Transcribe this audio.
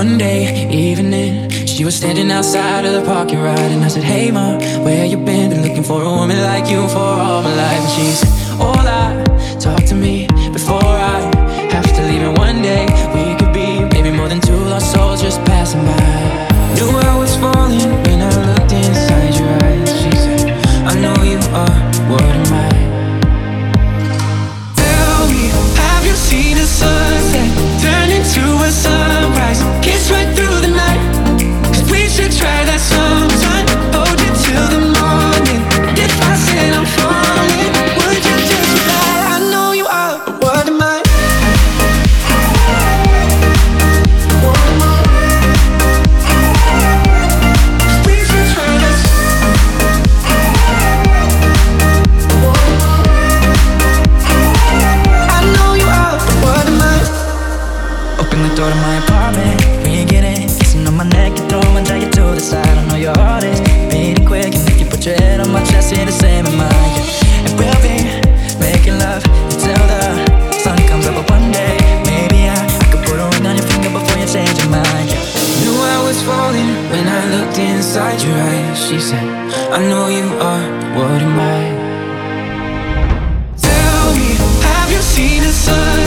one day evening, she was standing outside of the parking lot, and I said, hey ma, where you been looking for a woman like you for all my life. And she said, hola, talk to me before I have to leave. And one day we could be maybe more than two lost souls just passing by. Knew I was falling when I looked inside your eyes. She said, I know you are, what am I? Tell me, have you seen the sunset turn into a sunrise? Kiss right through the night, 'cause we should try that sometime. Hold you till the morning. If I said I'm falling, would you just reply, I know you are, but what am I? We should try this. I know you are, but what am I? Open the door to my apartment, bring it in, kissing on my neck, you throw and drag it to the side. I know your heart is beating quick, and if you put your head on my chest, you're the same in mine. Yeah. And we'll be making love until the sun comes up. But one day, maybe I could put a ring on your finger before you change your mind. Yeah. Knew I was falling when I looked inside your eyes. She said, I know you are, what am I? Tell me, have you seen the sun